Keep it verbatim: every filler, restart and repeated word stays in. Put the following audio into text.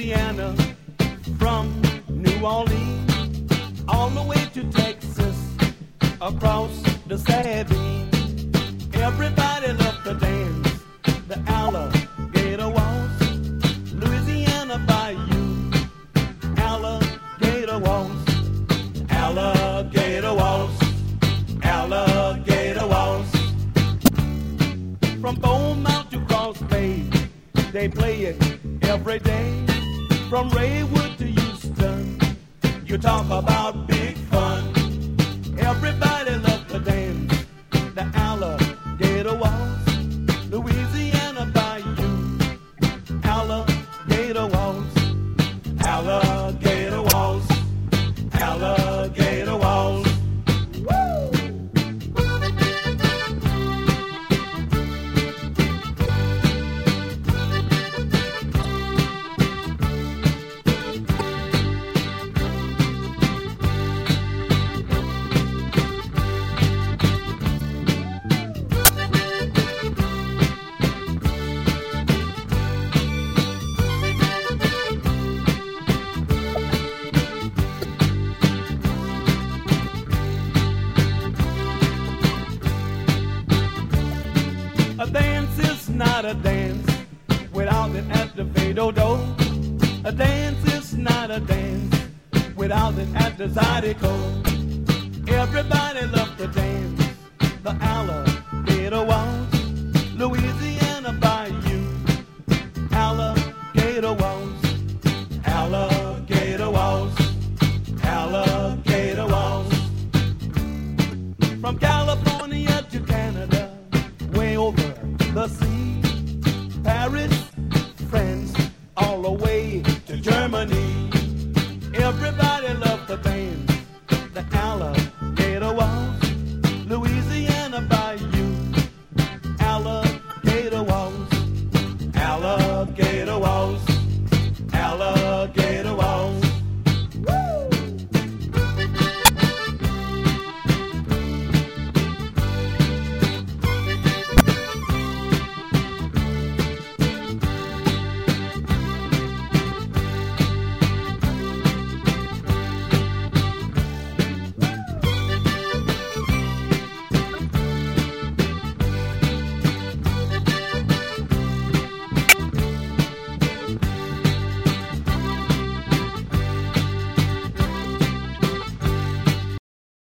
Louisiana, from New Orleans, all the way to Texas, across the Sabine. Everybody loved to dance the alligator waltz. Louisiana Bayou, alligator waltz, alligator waltz, alligator waltz. From Beaumont to Cross Bay, they play it every day. From Raywood to Houston, you talk about big fun. Everybody loves to dance the alligator waltz. Louisiana Bayou, alligator waltz, alligator waltz, alligator waltz. A dance is not a dance without it at the Fado-Do. A dance is not a dance without it at the Zydeco. Everybody loves to dance the alligator waltz. Louisiana Bayou, alligator waltz, alligator waltz, alligator waltz. From California to Canada, way over the sea, Paris, France, all the way to Germany. Everybody loves to dance the alligator